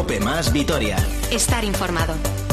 COPE más Vitoria. Estar informado.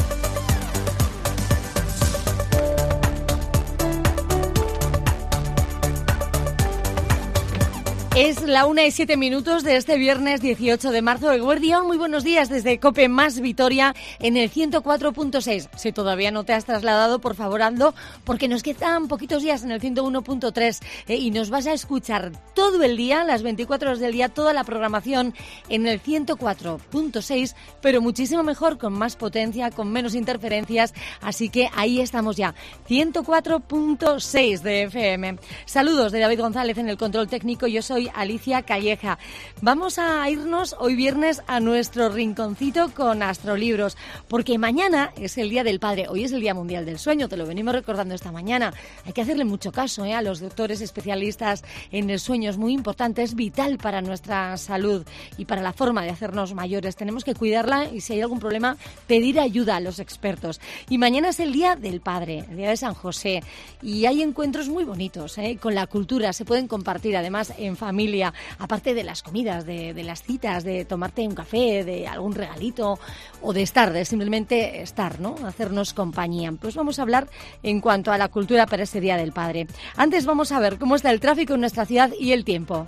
Es la 1:07 de este viernes 18 de marzo. Eguerdión, muy buenos días desde COPE más Vitoria en el 104.6. Si todavía no te has trasladado, por favor, ando, porque nos quedan poquitos días en el 101.3 y nos vas a escuchar todo el día, las 24 horas del día, toda la programación en el 104.6, pero muchísimo mejor, con más potencia, con menos interferencias, así que ahí estamos ya, 104.6 de FM. Saludos de David González en el control técnico. Yo soy Alicia Calleja. Vamos a irnos hoy viernes a nuestro rinconcito con Astrolibros, porque mañana es el Día del Padre. Hoy es el Día Mundial del Sueño, te lo venimos recordando esta mañana. Hay que hacerle mucho caso a los doctores especialistas en el sueño. Es muy importante, es vital para nuestra salud y para la forma de hacernos mayores. Tenemos que cuidarla y si hay algún problema, pedir ayuda a los expertos. Y mañana es el Día del Padre, el Día de San José, y hay encuentros muy bonitos con la cultura. Se pueden compartir además en familia, aparte de las comidas, de las citas, de tomarte un café, de algún regalito o de estar, de simplemente estar, ¿no? Hacernos compañía. Pues vamos a hablar en cuanto a la cultura para ese Día del Padre. Antes vamos a ver cómo está el tráfico en nuestra ciudad y el tiempo.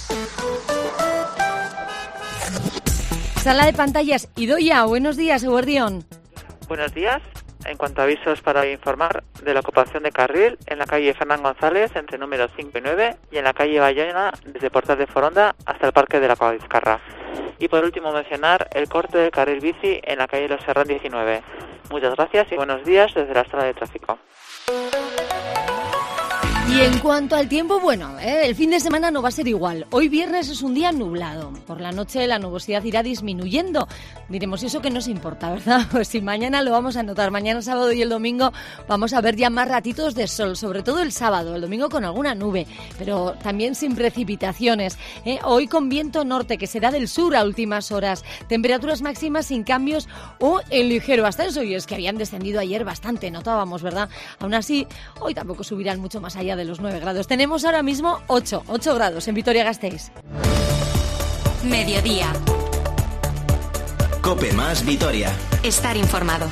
Sala de pantallas, Idoia, buenos días, Eguerdión. Buenos días. En cuanto a avisos, para informar de la ocupación de carril en la calle Fernán González entre números 5 y 9 y en la calle Bayona desde Portal de Foronda hasta el Parque de la Vizcarra. Y por último mencionar el corte del carril bici en la calle Los Serrán 19. Muchas gracias y buenos días desde la sala de tráfico. Y en cuanto al tiempo, bueno, el fin de semana no va a ser igual. Hoy viernes es un día nublado. Por la noche la nubosidad irá disminuyendo. Diremos, eso que nos importa, ¿verdad? Pues si mañana lo vamos a notar. Mañana sábado y el domingo vamos a ver ya más ratitos de sol, sobre todo el sábado, el domingo con alguna nube, pero también sin precipitaciones. Hoy con viento norte, que será del sur a últimas horas. Temperaturas máximas sin cambios o en ligero ascenso. Y es que habían descendido ayer bastante, notábamos, ¿verdad? Aún así, hoy tampoco subirán mucho más allá de los 9 grados. Tenemos ahora mismo 8 grados en Vitoria-Gasteiz. Mediodía. COPE más Vitoria. Estar informado.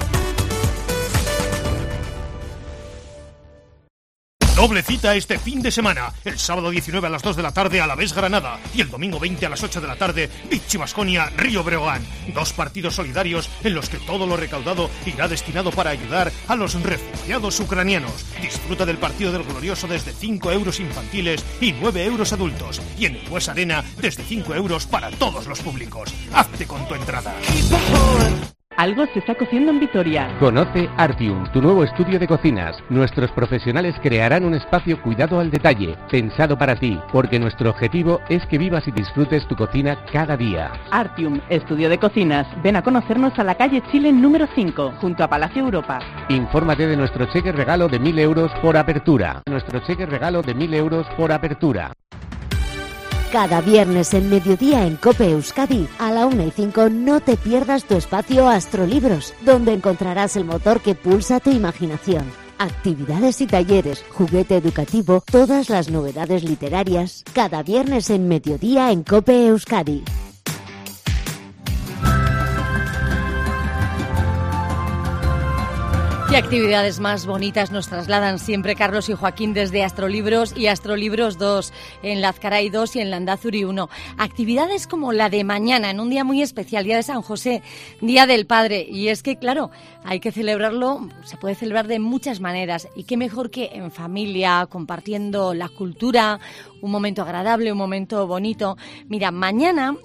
Doble cita este fin de semana. El sábado 19 a las 2 de la tarde Alavés Granada y el domingo 20 a las 8 de la tarde Vichy Baskonia Río Breogán. 2 partidos solidarios en los que todo lo recaudado irá destinado para ayudar a los refugiados ucranianos. Disfruta del partido del Glorioso desde 5 euros infantiles y 9 euros adultos. Y en el Bues Arena desde 5 euros para todos los públicos. Hazte con tu entrada. Algo se está cociendo en Vitoria. Conoce Artium, tu nuevo estudio de cocinas. Nuestros profesionales crearán un espacio cuidado al detalle, pensado para ti, porque nuestro objetivo es que vivas y disfrutes tu cocina cada día. Artium, estudio de cocinas. Ven a conocernos a la calle Chile número 5, junto a Palacio Europa. Infórmate de nuestro cheque regalo de 1.000 euros por apertura. Nuestro cheque regalo de 1.000 euros por apertura. Cada viernes en mediodía en COPE Euskadi, a la 1:05 no te pierdas tu espacio Astrolibros, donde encontrarás el motor que pulsa tu imaginación. Actividades y talleres, juguete educativo, todas las novedades literarias, cada viernes en mediodía en COPE Euskadi. ¿Qué actividades más bonitas nos trasladan siempre Carlos y Joaquín desde Astrolibros y Astrolibros 2, en Lazcaray 2 y en Landázuri 1? Actividades como la de mañana, en un día muy especial, Día de San José, Día del Padre. Y es que, claro, hay que celebrarlo, se puede celebrar de muchas maneras. Y qué mejor que en familia, compartiendo la cultura, un momento agradable, un momento bonito. Mira, mañana,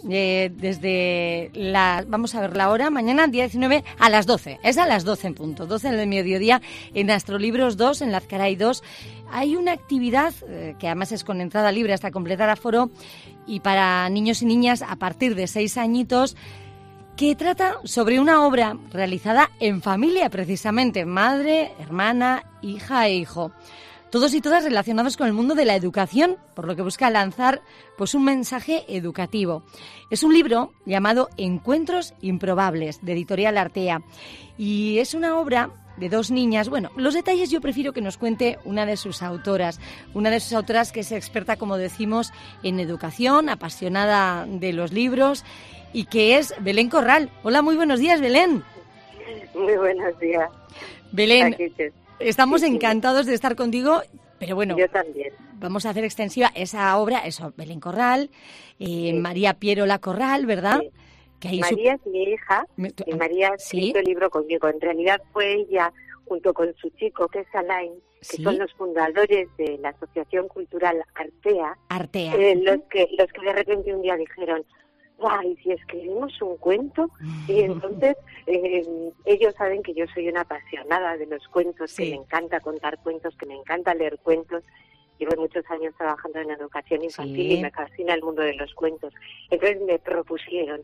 vamos a ver la hora, mañana día 19 a las 12, es a las 12 en punto, 12 en el mediodía, en Astrolibros 2, en Lazcaray 2, hay una actividad que además es con entrada libre hasta completar aforo y para niños y niñas a partir de 6 añitos, que trata sobre una obra realizada en familia precisamente, madre, hermana, hija e hijo. Todos y todas relacionados con el mundo de la educación, por lo que busca lanzar pues un mensaje educativo. Es un libro llamado Encuentros Improbables, de Editorial Artea, y es una obra de 2 niñas. Bueno, los detalles yo prefiero que nos cuente una de sus autoras que es experta, como decimos, en educación, apasionada de los libros, y que es Belén Corral. Hola, muy buenos días, Belén. Muy buenos días. Belén, estamos encantados de estar contigo, pero bueno, yo también. Vamos a hacer extensiva esa obra, eso, Belén Corral, María Pierola Corral, ¿verdad? Sí. Que ahí María es mi hija, y María ha escrito el libro conmigo. En realidad fue ella, junto con su chico, que es Alain, que son los fundadores de la Asociación Cultural Artea. Los que de repente un día dijeron, ¡ay, si escribimos un cuento! Y entonces ellos saben que yo soy una apasionada de los cuentos, que me encanta contar cuentos, que me encanta leer cuentos. Llevo muchos años trabajando en educación infantil y me fascina el mundo de los cuentos. Entonces me propusieron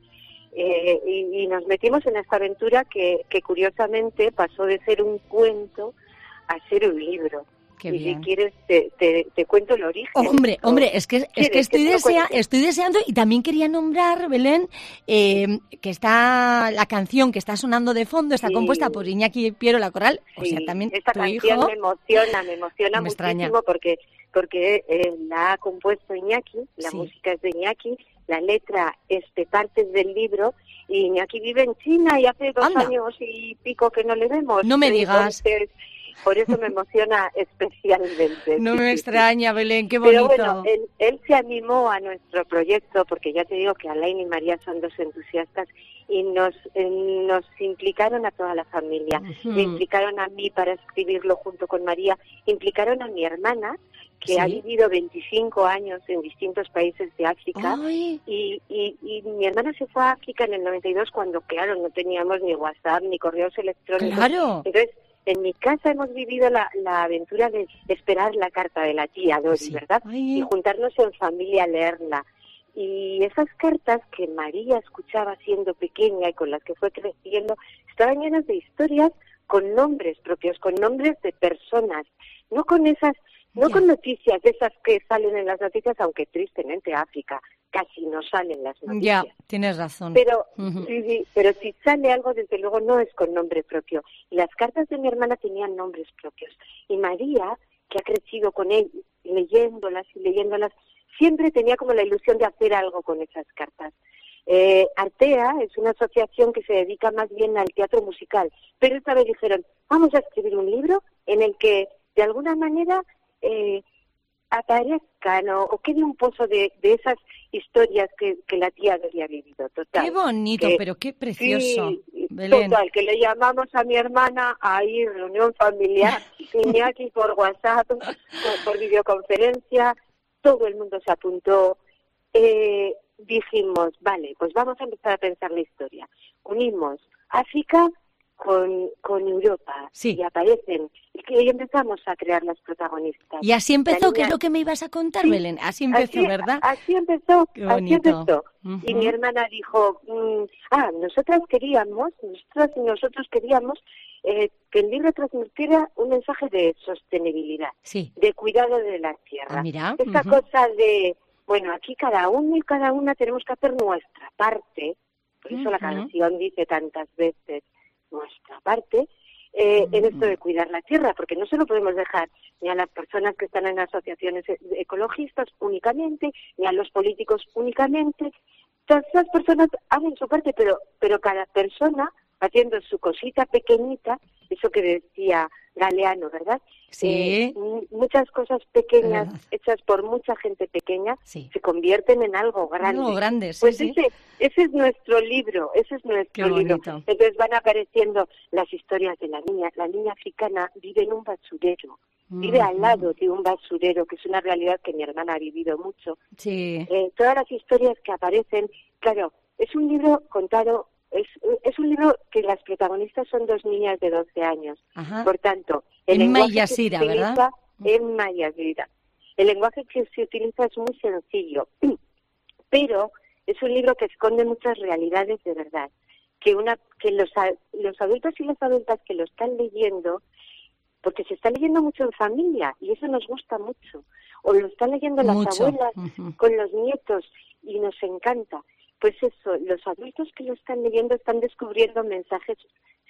y nos metimos en esta aventura que curiosamente pasó de ser un cuento a ser un libro. Qué y bien. si quieres te cuento el origen. Hombre, es que estoy deseando, y también quería nombrar, Belén, que está la canción que está sonando de fondo, está compuesta por Iñaki Pierola Corral, o sea, también esta tu canción hijo. me emociona muchísimo extraña. porque la ha compuesto Iñaki, la música es de Iñaki, la letra es de partes del libro, y Iñaki vive en China y hace 2 años y pico que no le vemos. No me digas. Entonces, por eso me emociona especialmente. No me extraña, Belén, qué bonito. Pero bueno, él se animó a nuestro proyecto, porque ya te digo que Alain y María son 2 entusiastas, y nos implicaron a toda la familia. Me implicaron a mí para escribirlo junto con María, implicaron a mi hermana, que ha vivido 25 años en distintos países de África, y mi hermana se fue a África en el 92, cuando, claro, no teníamos ni WhatsApp ni correos electrónicos. Claro. Entonces, en mi casa hemos vivido la aventura de esperar la carta de la tía Dori, ¿verdad? Y juntarnos en familia a leerla. Y esas cartas que María escuchaba siendo pequeña y con las que fue creciendo, estaban llenas de historias con nombres propios, con nombres de personas, no con con noticias de esas que salen en las noticias, aunque tristemente África casi no salen las noticias. Ya, tienes razón. Pero pero si sale algo, desde luego no es con nombre propio. Y las cartas de mi hermana tenían nombres propios. Y María, que ha crecido con él, leyéndolas, siempre tenía como la ilusión de hacer algo con esas cartas. Artea es una asociación que se dedica más bien al teatro musical, pero esta vez dijeron, vamos a escribir un libro en el que, de alguna manera, aparezcan o quede un pozo de esas historias que la tía había vivido. Total. Qué bonito, pero qué precioso, Belén. Total, que le llamamos a mi hermana a ir reunión familiar, Iñaki por WhatsApp, por videoconferencia, todo el mundo se apuntó. Dijimos, vale, pues vamos a empezar a pensar la historia. Unimos África con Europa, y aparecen, y empezamos a crear las protagonistas. Y así empezó, que es lo que me ibas a contar, Belén, así empezó, ¿verdad? Así empezó, Qué bonito. Y mi hermana dijo, nosotros queríamos que el libro transmitiera un mensaje de sostenibilidad, de cuidado de la tierra. Mira. Esa cosa de, bueno, aquí cada uno y cada una tenemos que hacer nuestra parte, por eso la canción dice tantas veces, nuestra parte, en esto de cuidar la tierra, porque no se lo podemos dejar ni a las personas que están en asociaciones ecologistas únicamente, ni a los políticos únicamente. Todas esas personas hacen su parte, pero cada persona haciendo su cosita pequeñita, eso que decía Galeano, ¿verdad? Sí. Muchas cosas pequeñas, hechas por mucha gente pequeña, se convierten en algo grande. Algo grande, sí, pues ese es nuestro libro, libro. Entonces van apareciendo las historias de la niña. La niña africana vive en un basurero, vive al lado de un basurero, que es una realidad que mi hermana ha vivido mucho. Sí. Todas las historias que aparecen, claro, es un libro contado. Es un libro que las protagonistas son 2 niñas de 12 años. Por tanto, el lenguaje que se utiliza en Mayasira. El lenguaje que se utiliza es muy sencillo, pero es un libro que esconde muchas realidades de verdad. Que los adultos y las adultas que lo están leyendo, porque se está leyendo mucho en familia y eso nos gusta mucho, o lo están leyendo las abuelas con los nietos y nos encanta. Pues eso, los adultos que lo están leyendo están descubriendo mensajes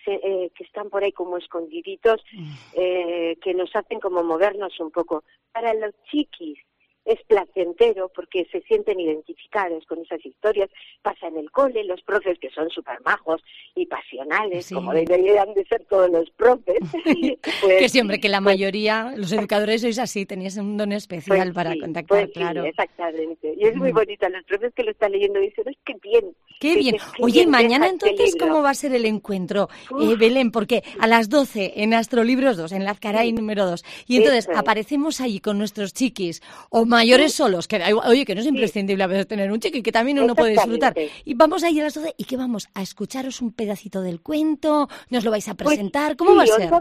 que están por ahí como escondiditos, que nos hacen como movernos un poco. Para los chiquis es placentero porque se sienten identificados con esas historias. Pasa en el cole, los profes que son súper majos y pasionales, como deberían de ser todos los profes. Pues, que siempre, que la mayoría, los educadores sois así, tenéis un don especial para contactar, claro. Sí, exactamente. Y es muy bonito. Los profes que lo están leyendo dicen, ¡ay, qué bien! ¡Qué bien! Oye, mañana entonces, ¿cómo va a ser el encuentro, Belén? Porque a las 12 en Astrolibros 2, en Lazcaray número 2, y entonces aparecemos allí con nuestros chiquis, o mayores solos, que oye, que no es imprescindible a veces tener un chiqui, que también uno puede disfrutar. Y vamos a ir a las 12, ¿y qué vamos? ¿A escucharos un pedacito del cuento? ¿Nos lo vais a presentar? ¿Cómo va a ser?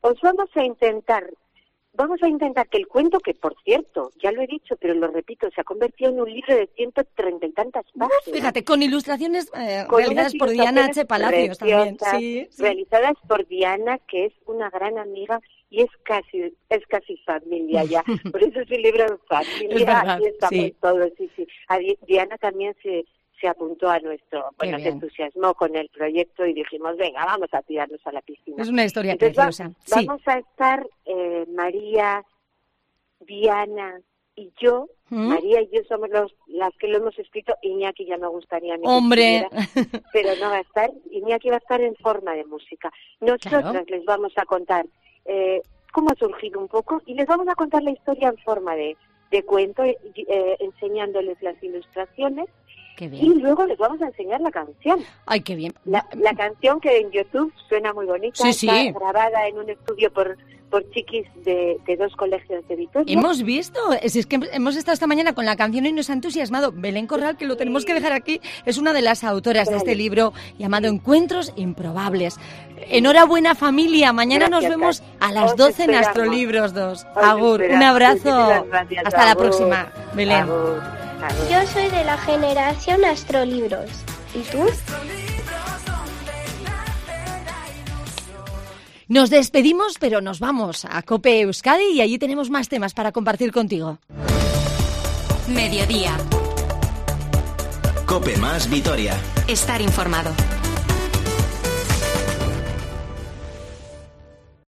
Vamos a intentar que el cuento, que por cierto, ya lo he dicho, pero lo repito, se ha convertido en un libro de 130 y tantas páginas. Fíjate, con ilustraciones realizadas por Diana H. Palacios también. Sí. Realizadas por Diana, que es una gran amiga y es casi familia ya. Por eso es un libro de familia. Es verdad, y estamos todos, sí. Diana también se apuntó a nuestro, se entusiasmó con el proyecto y dijimos, venga, vamos a tirarnos a la piscina. Es una historia preciosa. Vamos a estar María, Diana y yo. María y yo somos las que lo hemos escrito. Iñaki ya me gustaría. ¡Hombre! Pero no va a estar. Iñaki va a estar en forma de música. Nosotras les vamos a contar cómo ha surgido un poco y les vamos a contar la historia en forma de cuento, enseñándoles las ilustraciones. Y luego les vamos a enseñar la canción. ¡Ay, qué bien! La canción que en YouTube suena muy bonita, está grabada en un estudio por chiquis de 2 colegios de Vitoria. Hemos visto, es que hemos estado esta mañana con la canción y nos ha entusiasmado. Belén Corral, que lo tenemos que dejar aquí, es una de las autoras de este libro llamado Encuentros Improbables. Enhorabuena, familia. Mañana nos vemos a las 12 en Astrolibros 2. Agur, un abrazo. Hasta la próxima, Belén. Yo soy de la generación Astrolibros. ¿Y tú? Nos despedimos, pero nos vamos a COPE Euskadi y allí tenemos más temas para compartir contigo. Mediodía. COPE más Vitoria. Estar informado.